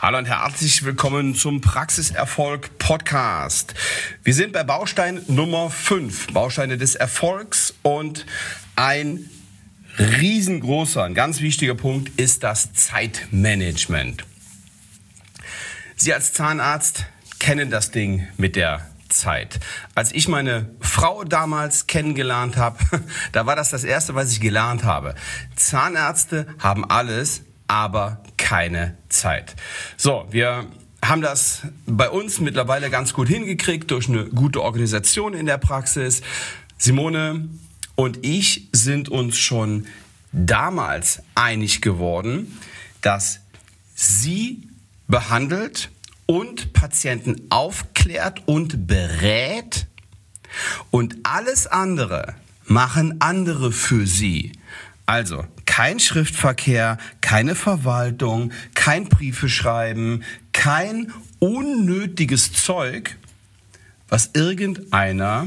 Hallo und herzlich willkommen zum Praxiserfolg Podcast. Wir sind bei Baustein Nummer 5, Bausteine des Erfolgs, und ein riesengroßer, ein ganz wichtiger Punkt ist das Zeitmanagement. Sie als Zahnarzt kennen das Ding mit der Zeit. Als ich meine Frau damals kennengelernt habe, da war das Erste, was ich gelernt habe. Zahnärzte haben alles, aber keine Zeit. So, wir haben das bei uns mittlerweile ganz gut hingekriegt durch eine gute Organisation in der Praxis. Simone und ich sind uns schon damals einig geworden, dass sie behandelt und Patienten aufklärt und berät und alles andere machen andere für sie. Also kein Schriftverkehr, keine Verwaltung, kein Briefe schreiben, kein unnötiges Zeug, was irgendeiner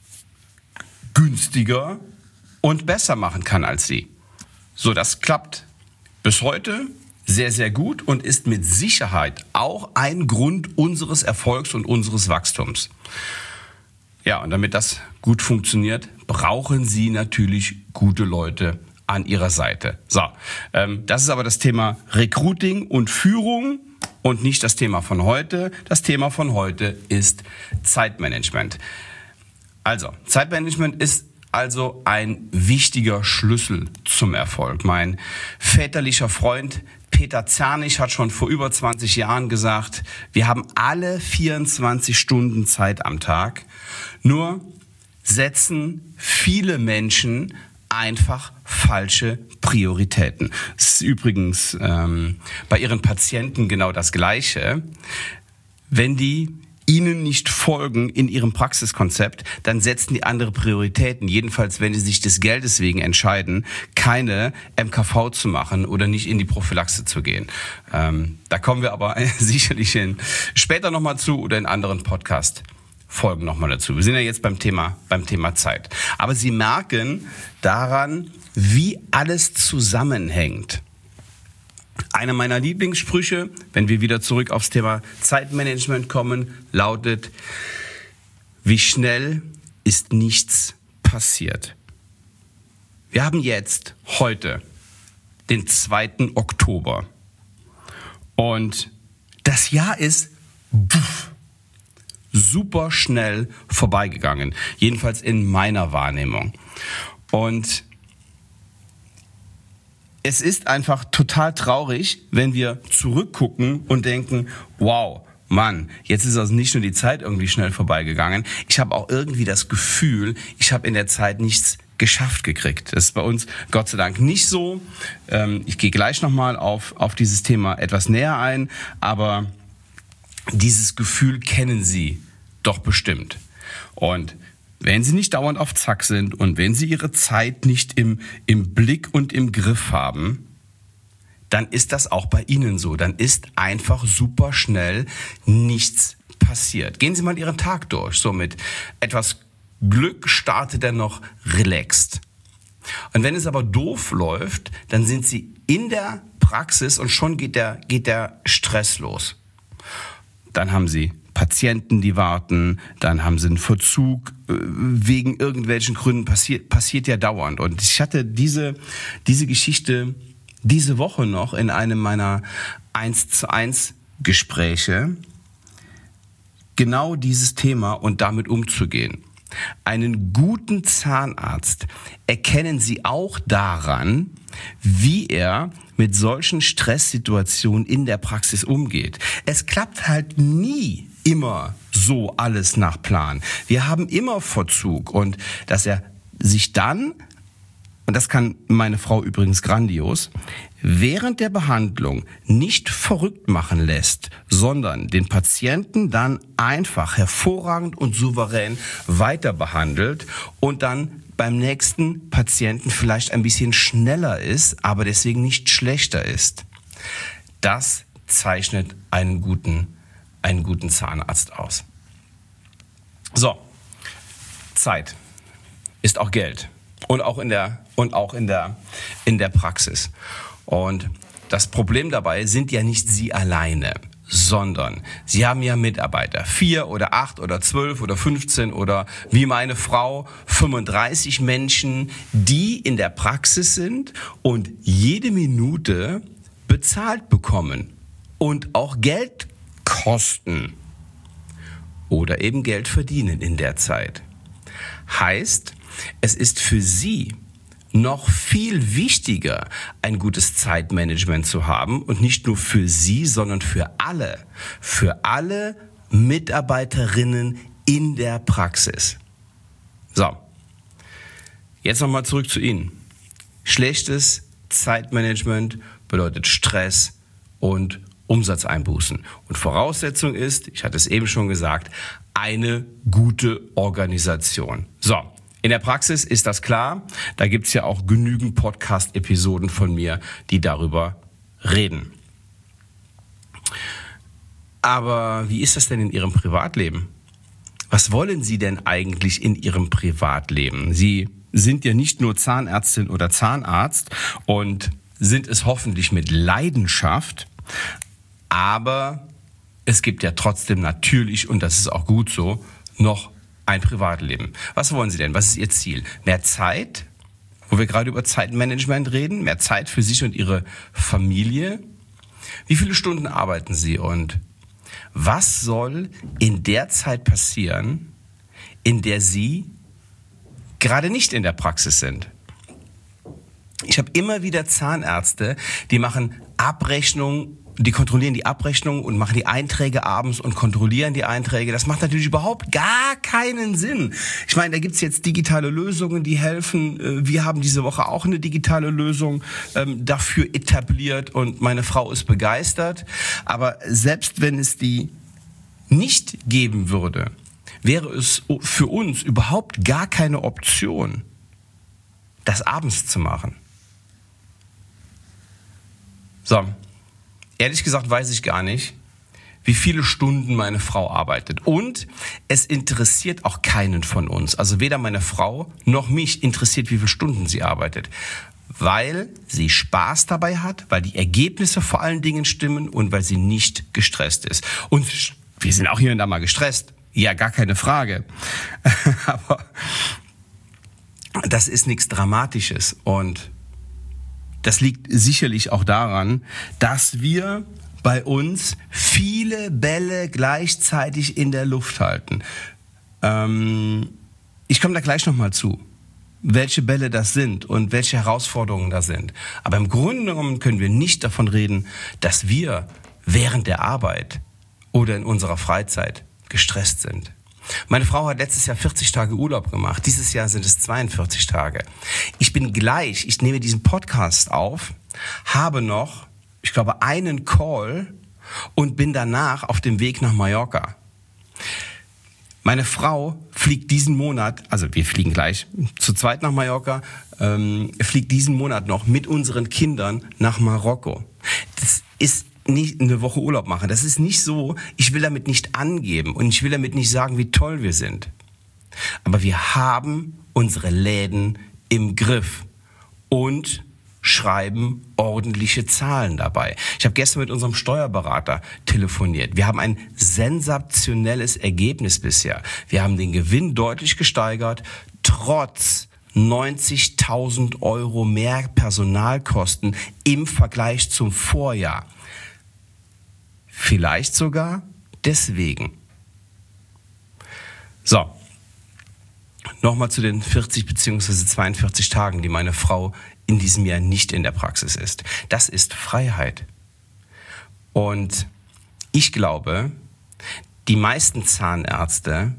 günstiger und besser machen kann als sie. So, das klappt bis heute sehr, sehr gut und ist mit Sicherheit auch ein Grund unseres Erfolgs und unseres Wachstums. Ja, und damit das gut funktioniert, brauchen Sie natürlich gute Leute an Ihrer Seite. So, das ist aber das Thema Recruiting und Führung und nicht das Thema von heute. Das Thema von heute ist Zeitmanagement. Also, Zeitmanagement ist also ein wichtiger Schlüssel zum Erfolg. Mein väterlicher Freund Peter Zernich hat schon vor über 20 Jahren gesagt, wir haben alle 24 Stunden Zeit am Tag, nur setzen viele Menschen einfach falsche Prioritäten. Das ist übrigens bei Ihren Patienten genau das Gleiche. Wenn die Ihnen nicht folgen in Ihrem Praxiskonzept, dann setzen die andere Prioritäten. Jedenfalls, wenn Sie sich des Geldes wegen entscheiden, keine MKV zu machen oder nicht in die Prophylaxe zu gehen. Da kommen wir aber sicherlich später nochmal zu oder in anderen Podcast-Folgen nochmal dazu. Wir sind ja jetzt beim Thema Zeit. Aber Sie merken daran, wie alles zusammenhängt. Einer meiner Lieblingssprüche, wenn wir wieder zurück aufs Thema Zeitmanagement kommen, lautet: Wie schnell ist nichts passiert? Wir haben jetzt heute den 2. Oktober und das Jahr ist super schnell vorbeigegangen, jedenfalls in meiner Wahrnehmung. Und es ist einfach total traurig, wenn wir zurückgucken und denken, wow, Mann, jetzt ist also nicht nur die Zeit irgendwie schnell vorbeigegangen. Ich habe auch irgendwie das Gefühl, ich habe in der Zeit nichts geschafft gekriegt. Das ist bei uns Gott sei Dank nicht so. Ich gehe gleich nochmal auf dieses Thema etwas näher ein, aber dieses Gefühl kennen Sie doch bestimmt. Und wenn Sie nicht dauernd auf Zack sind und wenn Sie Ihre Zeit nicht im Blick und im Griff haben, dann ist das auch bei Ihnen so. Dann ist einfach super schnell nichts passiert. Gehen Sie mal Ihren Tag durch. So mit etwas Glück startet er noch relaxed. Und wenn es aber doof läuft, dann sind Sie in der Praxis und schon geht der Stress los. Dann haben Sie Patienten, die warten, dann haben sie einen Verzug, wegen irgendwelchen Gründen passiert ja dauernd. Und ich hatte diese Geschichte diese Woche noch in einem meiner 1:1 Gespräche, genau dieses Thema und damit umzugehen. Einen guten Zahnarzt erkennen Sie auch daran, wie er mit solchen Stresssituationen in der Praxis umgeht. Es klappt halt nie immer so alles nach Plan. Wir haben immer Verzug und dass er sich dann, und das kann meine Frau übrigens grandios, während der Behandlung nicht verrückt machen lässt, sondern den Patienten dann einfach hervorragend und souverän weiter behandelt und dann beim nächsten Patienten vielleicht ein bisschen schneller ist, aber deswegen nicht schlechter ist. Das zeichnet einen guten Zahnarzt aus. So, Zeit ist auch Geld und auch in der Praxis. Und das Problem dabei sind ja nicht Sie alleine, sondern Sie haben ja Mitarbeiter, 4 oder 8 oder 12 oder 15 oder wie meine Frau 35 Menschen, die in der Praxis sind und jede Minute bezahlt bekommen und auch Geld kosten oder eben Geld verdienen in der Zeit. Heißt, es ist für Sie noch viel wichtiger, ein gutes Zeitmanagement zu haben und nicht nur für Sie, sondern für alle Mitarbeiterinnen in der Praxis. So, jetzt nochmal zurück zu Ihnen. Schlechtes Zeitmanagement bedeutet Stress und Umsatzeinbußen. Und Voraussetzung ist, ich hatte es eben schon gesagt, eine gute Organisation. So. In der Praxis ist das klar, da gibt's ja auch genügend Podcast-Episoden von mir, die darüber reden. Aber wie ist das denn in Ihrem Privatleben? Was wollen Sie denn eigentlich in Ihrem Privatleben? Sie sind ja nicht nur Zahnärztin oder Zahnarzt und sind es hoffentlich mit Leidenschaft, aber es gibt ja trotzdem natürlich, und das ist auch gut so, noch ein Privatleben. Was wollen Sie denn? Was ist Ihr Ziel? Mehr Zeit, wo wir gerade über Zeitmanagement reden, mehr Zeit für sich und Ihre Familie? Wie viele Stunden arbeiten Sie und was soll in der Zeit passieren, in der Sie gerade nicht in der Praxis sind? Ich habe immer wieder Zahnärzte, die machen Abrechnungen, die kontrollieren die Abrechnung und machen die Einträge abends und kontrollieren die Einträge. Das macht natürlich überhaupt gar keinen Sinn. Ich meine, da gibt's jetzt digitale Lösungen, die helfen. Wir haben diese Woche auch eine digitale Lösung dafür etabliert und meine Frau ist begeistert. Aber selbst wenn es die nicht geben würde, wäre es für uns überhaupt gar keine Option, das abends zu machen. So. Ehrlich gesagt weiß ich gar nicht, wie viele Stunden meine Frau arbeitet. Und es interessiert auch keinen von uns. Also weder meine Frau noch mich interessiert, wie viele Stunden sie arbeitet. Weil sie Spaß dabei hat, weil die Ergebnisse vor allen Dingen stimmen und weil sie nicht gestresst ist. Und wir sind auch hier und da mal gestresst. Ja, gar keine Frage. Aber das ist nichts Dramatisches und das liegt sicherlich auch daran, dass wir bei uns viele Bälle gleichzeitig in der Luft halten. Ich komme da gleich nochmal zu, welche Bälle das sind und welche Herausforderungen da sind. Aber im Grunde genommen können wir nicht davon reden, dass wir während der Arbeit oder in unserer Freizeit gestresst sind. Meine Frau hat letztes Jahr 40 Tage Urlaub gemacht. Dieses Jahr sind es 42 Tage. Ich nehme diesen Podcast auf, habe noch, ich glaube, einen Call und bin danach auf dem Weg nach Mallorca. Meine Frau fliegt diesen Monat, also wir fliegen gleich zu zweit nach Mallorca, fliegt diesen Monat noch mit unseren Kindern nach Marokko. Das ist nicht eine Woche Urlaub machen. Das ist nicht so, ich will damit nicht angeben und ich will damit nicht sagen, wie toll wir sind. Aber wir haben unsere Läden im Griff und schreiben ordentliche Zahlen dabei. Ich habe gestern mit unserem Steuerberater telefoniert. Wir haben ein sensationelles Ergebnis bisher. Wir haben den Gewinn deutlich gesteigert, trotz 90.000 € mehr Personalkosten im Vergleich zum Vorjahr. Vielleicht sogar deswegen. So, nochmal zu den 40 bzw. 42 Tagen, die meine Frau in diesem Jahr nicht in der Praxis ist. Das ist Freiheit. Und ich glaube, die meisten Zahnärzte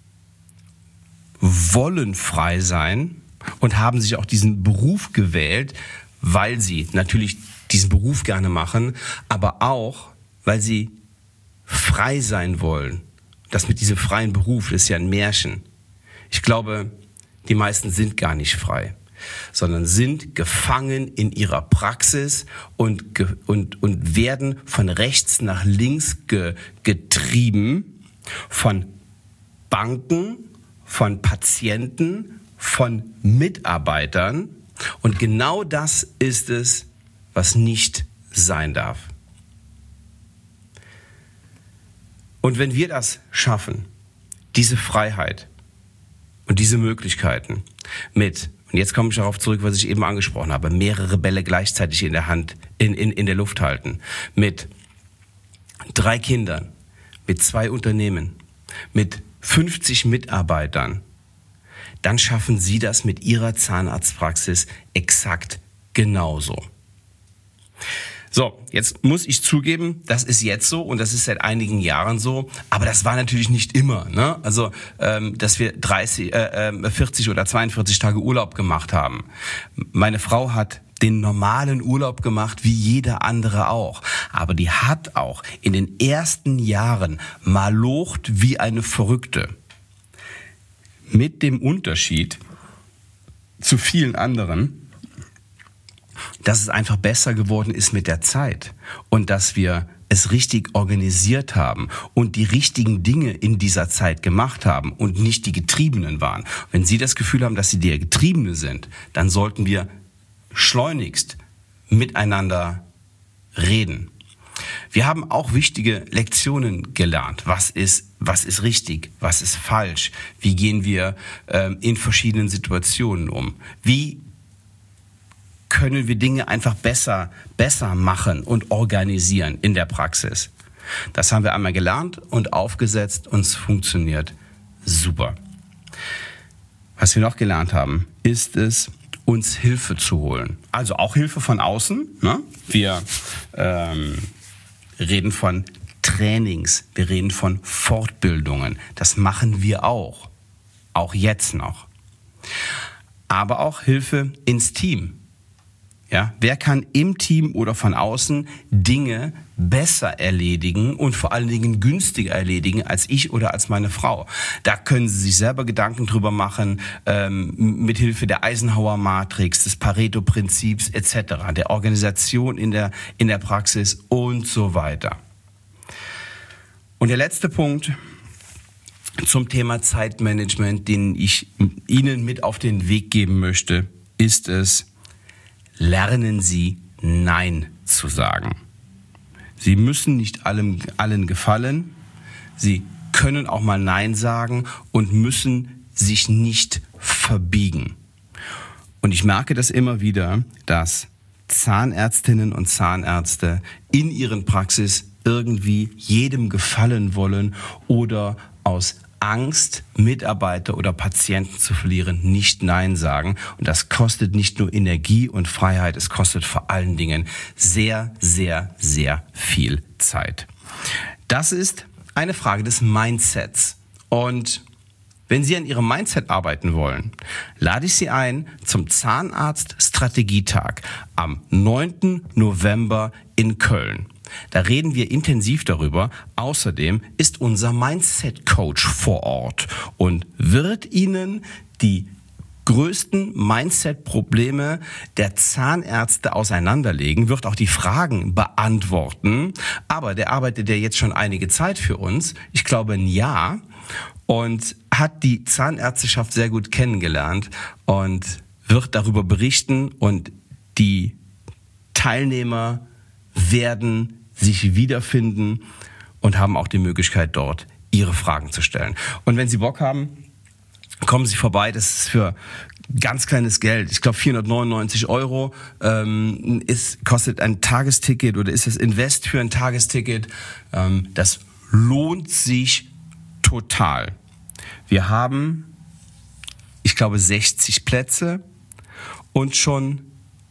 wollen frei sein und haben sich auch diesen Beruf gewählt, weil sie natürlich diesen Beruf gerne machen, aber auch, weil sie frei sein wollen. Das mit diesem freien Beruf ist ja ein Märchen. Ich glaube, die meisten sind gar nicht frei, sondern sind gefangen in ihrer Praxis und werden von rechts nach links getrieben, von Banken, von Patienten, von Mitarbeitern. Und genau das ist es, was nicht sein darf. Und wenn wir das schaffen, diese Freiheit und diese Möglichkeiten mit, und jetzt komme ich darauf zurück, was ich eben angesprochen habe, mehrere Bälle gleichzeitig in der Hand, in der Luft halten, mit 3 Kindern, mit 2 Unternehmen, mit 50 Mitarbeitern, dann schaffen Sie das mit Ihrer Zahnarztpraxis exakt genauso. So, jetzt muss ich zugeben, das ist jetzt so und das ist seit einigen Jahren so, aber das war natürlich nicht immer, ne? Also, dass wir 40 oder 42 Tage Urlaub gemacht haben. Meine Frau hat den normalen Urlaub gemacht, wie jeder andere auch. Aber die hat auch in den ersten Jahren malocht wie eine Verrückte. Mit dem Unterschied zu vielen anderen, dass es einfach besser geworden ist mit der Zeit und dass wir es richtig organisiert haben und die richtigen Dinge in dieser Zeit gemacht haben und nicht die Getriebenen waren. Wenn Sie das Gefühl haben, dass Sie der Getriebene sind, dann sollten wir schleunigst miteinander reden. Wir haben auch wichtige Lektionen gelernt. Was ist richtig? Was ist falsch? Wie gehen wir in verschiedenen Situationen um? Wie können wir Dinge einfach besser machen und organisieren in der Praxis? Das haben wir einmal gelernt und aufgesetzt und es funktioniert super. Was wir noch gelernt haben, ist es, uns Hilfe zu holen. Also auch Hilfe von außen. Ne? Wir reden von Trainings, wir reden von Fortbildungen. Das machen wir auch jetzt noch. Aber auch Hilfe ins Team. Ja, wer kann im Team oder von außen Dinge besser erledigen und vor allen Dingen günstiger erledigen als ich oder als meine Frau? Da können Sie sich selber Gedanken drüber machen, mit Hilfe der Eisenhower-Matrix, des Pareto-Prinzips etc., der Organisation in der Praxis und so weiter. Und der letzte Punkt zum Thema Zeitmanagement, den ich Ihnen mit auf den Weg geben möchte, ist es: Lernen Sie, Nein zu sagen. Sie müssen nicht allen gefallen. Sie können auch mal Nein sagen und müssen sich nicht verbiegen. Und ich merke das immer wieder, dass Zahnärztinnen und Zahnärzte in ihren Praxis irgendwie jedem gefallen wollen oder aus Angst, Mitarbeiter oder Patienten zu verlieren, nicht Nein sagen. Und das kostet nicht nur Energie und Freiheit, es kostet vor allen Dingen sehr, sehr, sehr viel Zeit. Das ist eine Frage des Mindsets. Und wenn Sie an Ihrem Mindset arbeiten wollen, lade ich Sie ein zum Zahnarzt-Strategietag am 9. November in Köln. Da reden wir intensiv darüber. Außerdem ist unser Mindset-Coach vor Ort und wird Ihnen die größten Mindset-Probleme der Zahnärzte auseinanderlegen, wird auch die Fragen beantworten. Aber der arbeitet ja jetzt schon einige Zeit für uns, ich glaube ein Jahr, und hat die Zahnärzteschaft sehr gut kennengelernt und wird darüber berichten. Und die Teilnehmer werden sich wiederfinden und haben auch die Möglichkeit, dort ihre Fragen zu stellen. Und wenn Sie Bock haben, kommen Sie vorbei. Das ist für ganz kleines Geld. Ich glaube 499 €. Kostet ein Tagesticket oder ist das Invest für ein Tagesticket. Das lohnt sich total. Wir haben, ich glaube, 60 Plätze und schon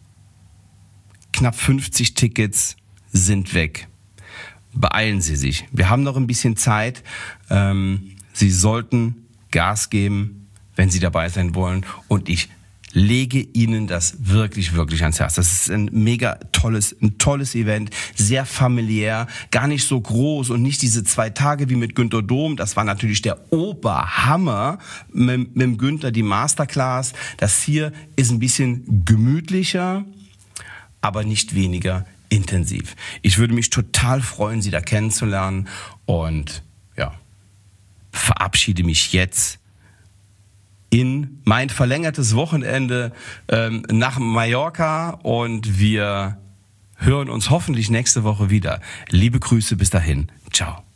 knapp 50 Tickets sind weg. Beeilen Sie sich. Wir haben noch ein bisschen Zeit. Sie sollten Gas geben, wenn Sie dabei sein wollen. Und ich lege Ihnen das wirklich, wirklich ans Herz. Das ist ein tolles Event, sehr familiär, gar nicht so groß und nicht diese 2 Tage wie mit Günter Dom. Das war natürlich der Oberhammer mit Günter, die Masterclass. Das hier ist ein bisschen gemütlicher, aber nicht weniger intensiv. Ich würde mich total freuen, Sie da kennenzulernen und ja, verabschiede mich jetzt in mein verlängertes Wochenende nach Mallorca und wir hören uns hoffentlich nächste Woche wieder. Liebe Grüße, bis dahin. Ciao.